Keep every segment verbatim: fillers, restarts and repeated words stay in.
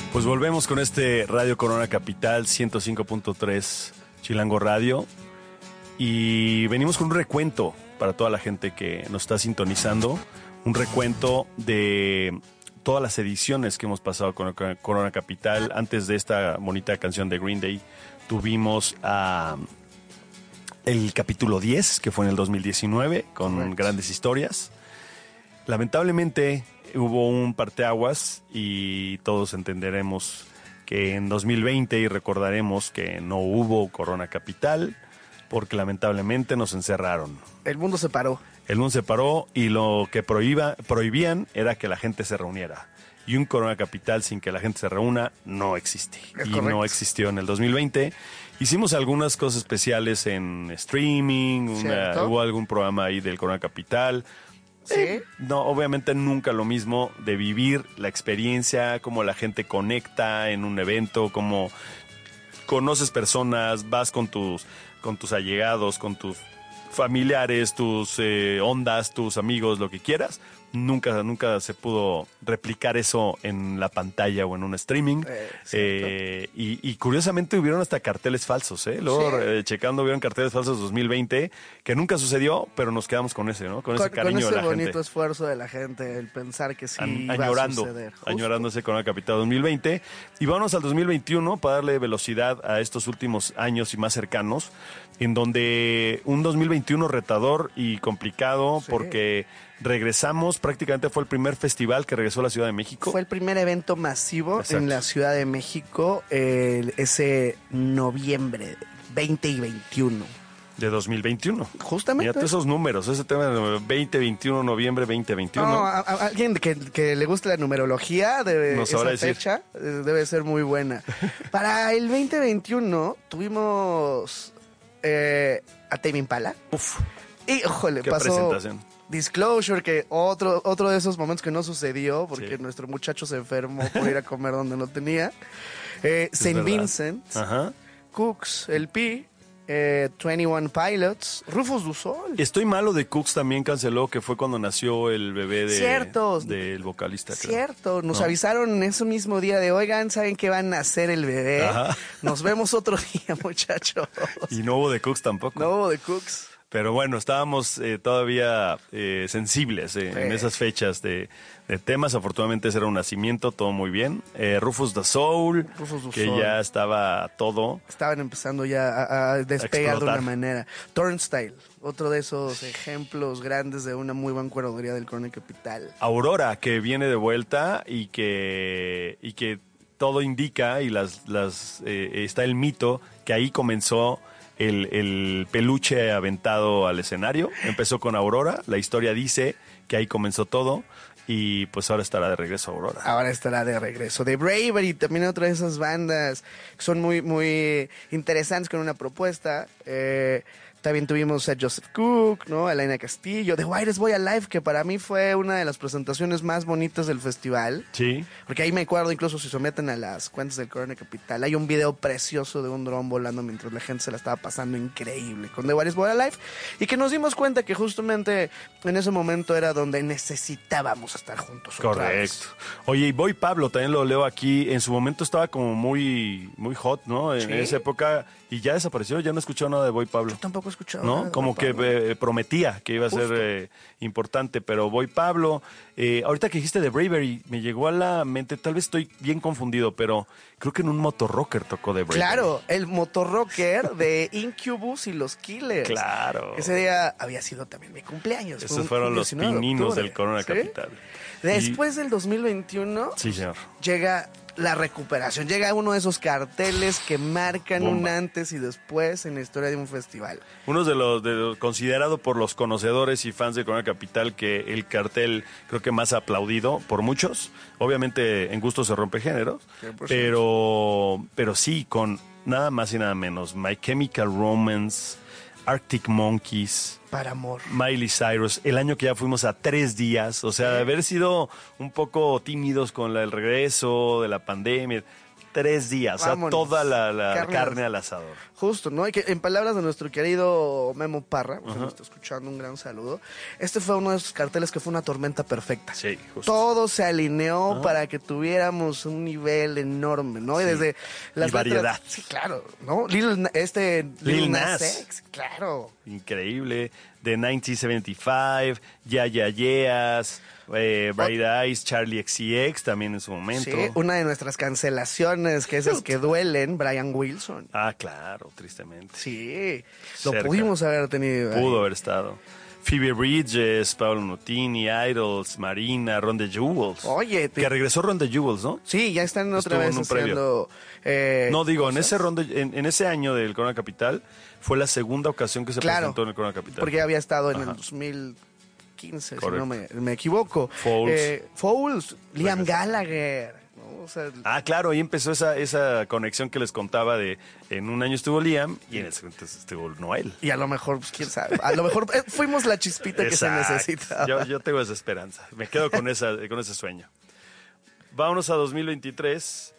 Pues volvemos con este Radio Corona Capital ciento cinco punto tres Chilango Radio y venimos con un recuento para toda la gente que nos está sintonizando, un recuento de todas las ediciones que hemos pasado con Corona Capital. Antes de esta bonita canción de Green Day tuvimos a uh, el capítulo diez, que fue en el dos mil diecinueve, con Correct. Grandes historias. Lamentablemente hubo un parteaguas y todos entenderemos que en dos mil veinte y recordaremos que no hubo Corona Capital porque lamentablemente nos encerraron. El mundo se paró. El mundo se paró y lo que prohíba, prohibían era que la gente se reuniera. Y un Corona Capital sin que la gente se reúna no existe. Es y correcto. No existió en el dos mil veinte. Hicimos algunas cosas especiales en streaming, una, hubo algún programa ahí del Corona Capital. ¿Sí? Eh, no, obviamente nunca lo mismo de vivir la experiencia, cómo la gente conecta en un evento, cómo conoces personas, vas con tus, con tus allegados, con tus familiares, tus eh, ondas, tus amigos, lo que quieras. Nunca, nunca se pudo replicar eso en la pantalla o en un streaming. Eh, eh, y, y curiosamente hubieron hasta carteles falsos, ¿eh? Luego, sí. eh, checando, hubieron carteles falsos dos mil veinte, que nunca sucedió, pero nos quedamos con ese, ¿no? Con, con ese cariño con ese de la gente. Con ese bonito esfuerzo de la gente, el pensar que sí An- iba añorando, a suceder. Justo. añorándose con la Capital dos mil veinte. Y vamos al dos mil veintiuno para darle velocidad a estos últimos años y más cercanos, en donde un dos mil veintiuno retador y complicado, sí. porque regresamos, prácticamente fue el primer festival que regresó a la Ciudad de México. Fue el primer evento masivo Exacto. en la Ciudad de México eh, ese noviembre veinte y veintiuno. De dos mil veintiuno. Justamente. Fíjate esos números, ese tema de veinte veintiuno, noviembre veinte veintiuno. No, a, a alguien que, que le guste la numerología, debe, Nos esa decir. fecha eh, debe ser muy buena. Para el veinte veintiuno tuvimos eh, a Tame Impala. Uf. Y, ojole, qué pasó presentación. Disclosure, que otro, otro de esos momentos que no sucedió porque Sí. nuestro muchacho se enfermó por ir a comer donde no tenía. Eh, Saint Vincent, Ajá. Cooks, el Pi, eh, veintiuno Pilots, Rufus Du Sol. Estoy malo de Cooks también canceló, que fue cuando nació el bebé de, Cierto. del vocalista. Creo. Cierto, nos ¿No? avisaron ese mismo día de, oigan, ¿saben que va a nacer el bebé? Ajá. Nos vemos otro día, muchachos. Y no hubo de Cooks tampoco. No hubo de Cooks. Pero bueno, estábamos eh, todavía eh, sensibles eh, Sí. en esas fechas de, de temas. Afortunadamente ese era un nacimiento, todo muy bien. Eh, Rufus the Soul, Rufus Du que Sol. ya estaba todo. Estaban empezando ya a, a despegar de una manera. Turnstile, otro de esos ejemplos grandes de una muy buena curaduría del Corona Capital. Aurora, que viene de vuelta y que, y que todo indica, y las, las eh, está el mito, que ahí comenzó el, el peluche aventado al escenario. Empezó con Aurora, la historia dice que ahí comenzó todo. Y pues ahora estará de regreso Aurora. Ahora estará de regreso. The Bravery, también otra de esas bandas que son muy, muy interesantes con una propuesta. Eh, también tuvimos a Joseph Cook, ¿no? A Elena Castillo. The Whitest Boy Alive, que para mí fue una de las presentaciones más bonitas del festival. Sí. Porque ahí me acuerdo, incluso si se meten a las cuentas del Corona Capital, hay un video precioso de un dron volando mientras la gente se la estaba pasando increíble con The Whitest Boy Alive. Y que nos dimos cuenta que justamente en ese momento era donde necesitábamos estar juntos. Otra Correcto. vez. Oye, y Boy Pablo, también lo leo aquí, en su momento estaba como muy, muy hot, ¿no? En Sí. esa época, y ya desapareció, ya no he escuchado nada de Boy Pablo. Yo tampoco he escuchado ¿No? nada de Como Boy que Pablo. eh, prometía que iba a Justo. ser eh, importante, pero Boy Pablo, eh, ahorita que dijiste de Bravery, me llegó a la mente, tal vez estoy bien confundido, pero creo que en un motorrocker tocó de Bravery. Claro, el motorrocker de Incubus y los Killers. Claro. Ese día había sido también mi cumpleaños. Esos fue un fueron los diecinueve de pininos octubre, del Corona ¿sí? Capital. Después del dos mil veintiuno, Sí, señor. llega la recuperación. Llega uno de esos carteles que marcan Bomba. un antes y después en la historia de un festival. Uno de los, de los considerado por los conocedores y fans de Corona Capital que el cartel creo que más aplaudido por muchos. Obviamente en gusto se rompe géneros, cien por ciento. pero, pero sí, con nada más y nada menos. My Chemical Romance, Arctic Monkeys, Para amor. Miley Cyrus, el año que ya fuimos a tres días, o sea, de haber sido un poco tímidos con la- el regreso de la pandemia. tres días, Vámonos. o sea, toda la, la Carne carne, al- al asador. Justo, ¿no? Y que en palabras de nuestro querido Memo Parra, que nos está escuchando, un gran saludo. Este fue uno de esos carteles que fue una tormenta perfecta. Sí, justo. Todo se alineó Ajá. para que tuviéramos un nivel enorme, ¿no? Y Sí. desde las Y variedad. letras- sí, claro, ¿no? Lil, Na- este Lil, Lil Nas Nas. X, claro. Increíble. De mil novecientos setenta y cinco, Ya Ya Yeahs, eh, Bright Eyes, Charlie X C X también en su momento. Sí, una de nuestras cancelaciones, que esas que duelen, Brian Wilson. Ah, claro, tristemente. Sí, lo Cerca. pudimos haber tenido. ahí. Pudo haber estado. Phoebe Bridges, Paolo Nutini, Idols, Marina, Ron the Jewels. Oye, te- Que regresó Ron the Jewels, ¿no? Sí, ya están otra Estuvo vez en un previo. haciendo. eh, No, digo, en cosas. ese, ron de- en, en ese año del Corona Capital fue la segunda ocasión que se Claro, presentó en el Corona Capital. Porque había estado en Ajá. el dos mil quince, si Correcto. no me, me equivoco. Fouls. Eh, Fouls, Liam Regresó. Gallagher. ¿no? O sea, Ah, claro, ahí empezó esa, esa conexión que les contaba de en un año estuvo Liam y en el siguiente estuvo Noel. y a lo mejor, pues quién sabe. A lo mejor eh, fuimos la chispita que se Exacto. necesitaba. Yo, yo tengo esa esperanza. Me quedo con, esa, con ese sueño. Vámonos a dos mil veintitrés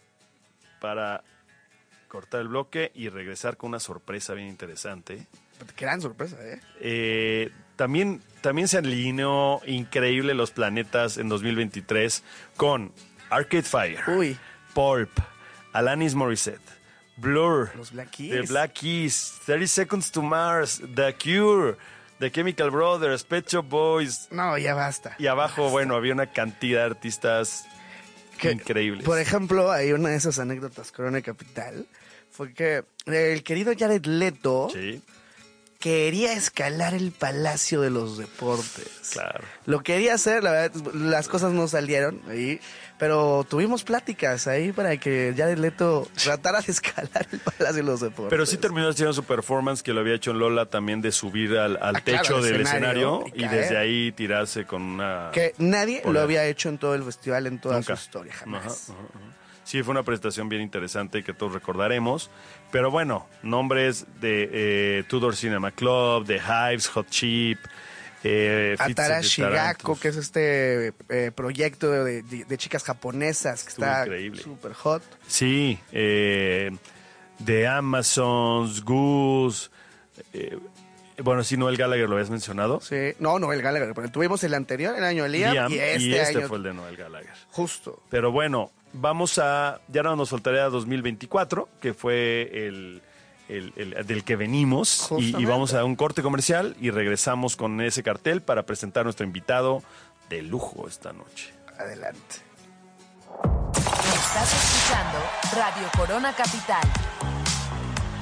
para cortar el bloque y regresar con una sorpresa bien interesante. Gran sorpresa, ¿eh? Eh, también, también se alineó increíble los planetas en dos mil veintitrés con Arcade Fire, Uy, Pulp, Alanis Morissette, Blur, los Black Keys. The Black Keys, thirty Seconds to Mars, The Cure, The Chemical Brothers, Pet Shop Boys. No, ya basta. Y abajo, bueno, había una cantidad de artistas Que, increíbles. Por ejemplo, hay una de esas anécdotas Corona Capital. Fue que el querido Jared Leto Sí, quería escalar el Palacio de los Deportes. claro. Lo quería hacer, la verdad, las cosas no salieron ahí, pero tuvimos pláticas ahí para que Jared Leto tratara de escalar el Palacio de los Deportes. Pero sí terminó haciendo su performance que lo había hecho en Lola también de subir al, al Ah, claro, techo al del escenario escenario y y caer. desde ahí tirarse con una... Que nadie Poder. lo había hecho en todo el festival, en toda Nunca. su historia, jamás. Ajá, ajá, ajá. Sí, fue una presentación bien interesante que todos recordaremos. Pero bueno, nombres de eh, Tudor Cinema Club, The Hives, Hot Chip, eh, Fits Atara of the Shigako, Tarantus. que es este eh, proyecto de, de- de chicas japonesas que Estuvo está increíble. súper hot. Sí, eh, The Amazons, Goose. eh, bueno, sí, Noel Gallagher lo habías mencionado. Sí. No, Noel Gallagher, porque tuvimos el anterior, el año de Liam, Liam, y este, año fue el de Noel Gallagher. justo. Pero bueno, vamos a. Ya no nos faltaría dos mil veinticuatro, que fue el, el- el- del que venimos. Y, y Justamente. vamos a un corte comercial y regresamos con ese cartel para presentar a nuestro invitado de lujo esta noche. Adelante. Estás escuchando Radio Corona Capital.